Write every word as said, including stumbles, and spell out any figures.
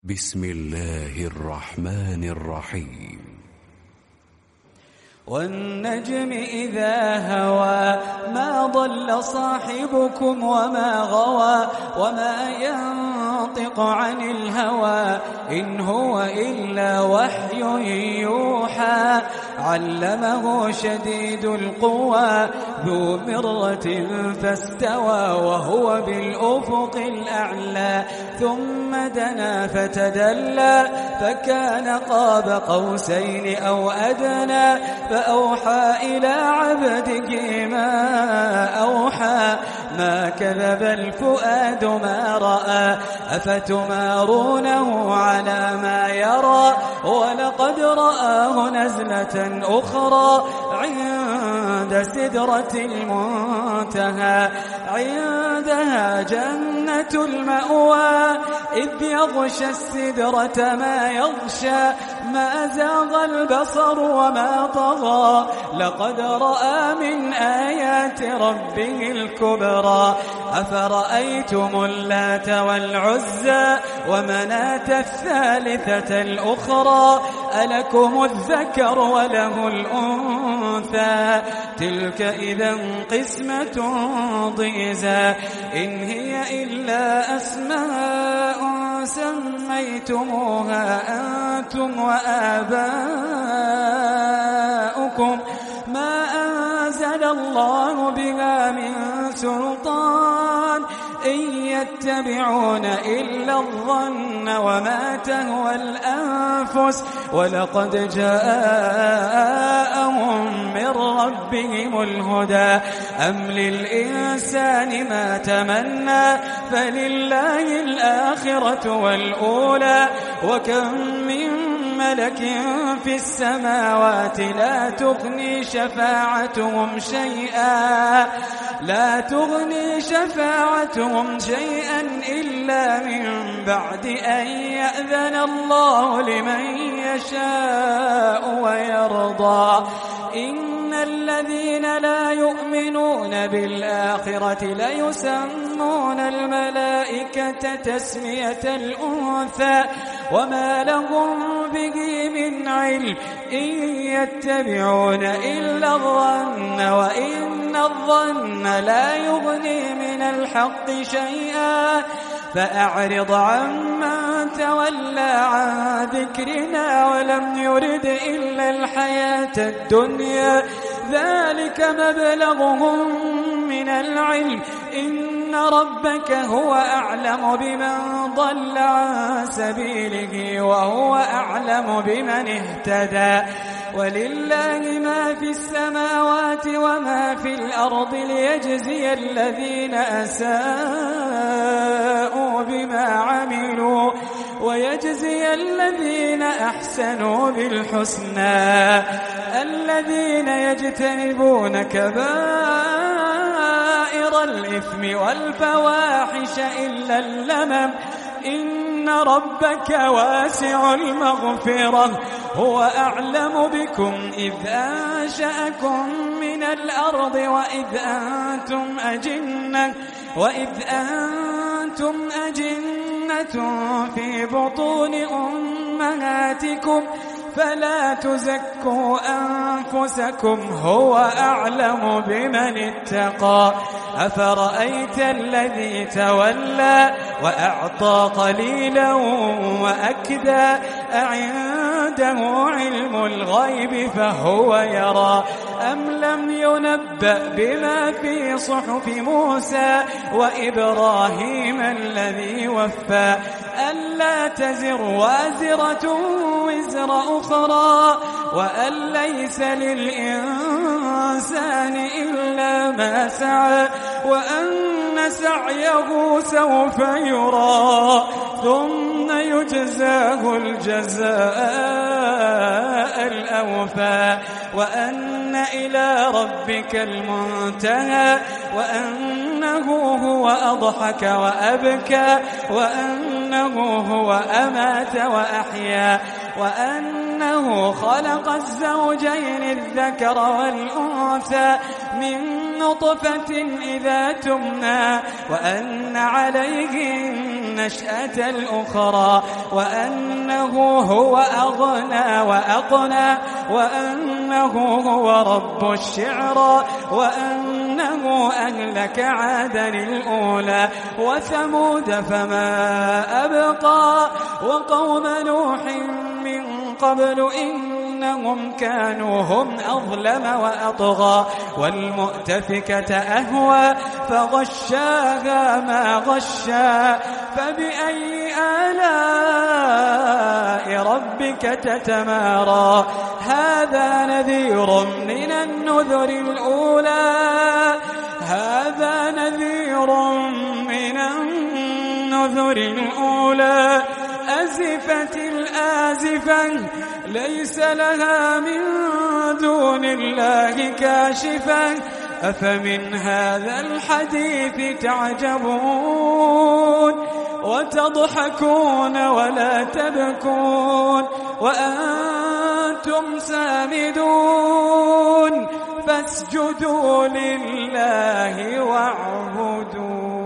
بسم الله الرحمن الرحيم. والنجم إذا هوى ما ضل صاحبكم وما غوى وما ينطق عن الهوى إن هو إلا وحي يوحى علمه شديد القوى ذو مرة فاستوى وهو بالأفق الأعلى ثم دنا فتدلى فكان قاب قوسين أو أدنى فأوحى إلى عبده ما أوحى ما كذب الفؤاد ما رأى أفتمارونه على ما يرى ولقد رآه نزلة أخرى عند سدرة المنتهى عندها جنة المأوى إذ يغشى السدرة ما يغشى ما زاغ البصر وما طغى لقد رأى من آيات ربه الكبرى أفرأيتم اللات والعزى ومناة الثالثة الأخرى ألكم الذكر وله الأنثى تلك إذا قسمة ضيزى إن هي إلا أسماء سميتموها أنتم وآباؤكم ما أنزل الله بها من سلطان إن يتبعون إلا الظن وما تهوى الأنفس ولقد جاءهم من ربهم الهدى أم للإنسان ما تمنى فلله الآخرة والأولى وكم من ملك في السماوات لا تغني شفاعتهم شيئا لا تغني شفاعتهم شيئا إلا من بعد أن يأذن الله لمن يشاء ويرضى إن الذين لا يؤمنون بالآخرة ليسمون الملائكة تسمية الأنثى وما لهم به من علم إن يتبعون إلا الظن وإن الظن لا يغني من الحق شيئا فأعرض عمن تولى عن ذكرنا ولم يرد إلا الحياة الدنيا ذلك مبلغهم من العلم إن ربك هو أعلم بمن ضل عن سبيله وهو أعلم بمن اهتدى ولله ما في السماوات وما في الأرض ليجزي الذين أساءوا بما عملوا ويجزي الذين أحسنوا بالحسنى الذين يجتنبون كبائر الإثم والفواحش إلا اللمم إن ربك واسع المغفرة هو أعلم بكم إذ أنشأكم من الأرض وإذ أنتم أجنة وإذ أنتم أجنة في بطون أمهاتكم فلا تزكوا أنفسكم هو أعلم بمن اتقى أفرأيت الذي تولى وأعطى قليلا وأكدى أعنده علم الغيب فهو يرى أم لم ينبأ بما في صحف موسى وإبراهيم الذي وفى ألا تزر وازرة وزر أخرى وأن ليس للإنسان إلا ما سعى وأن سعيه سوف يرى ثم يجزاه الجزاء الأوفى وأن إلى ربك المنتهى وأنه هو أضحك وأبكى وأنه هو أمات وأحيا وأنه خلق الزوجين الذكر والأنثى من نطفة إذا تمنى وأن عليه النشأة الأخرى وأنه هو أغنى وأقنى وأنه هو رب الشعرى وأنه أهلك عادا الأولى وثمود فما أبقى وقوم نوح من قبل إنهم كانوا هم أظلم وأطغى والمؤتفكة أهوى فغشاها ما غشا فبأي آلاء ربك تتمارى هذا نذير من النذر الأولى هذا نذير من النذر الأولى أزفت الآزفة ليس لها من دون الله كاشفة أفمن هذا الحديث تعجبون وتضحكون ولا تبكون وأنتم سامدون فاسجدوا لله واعبدوا.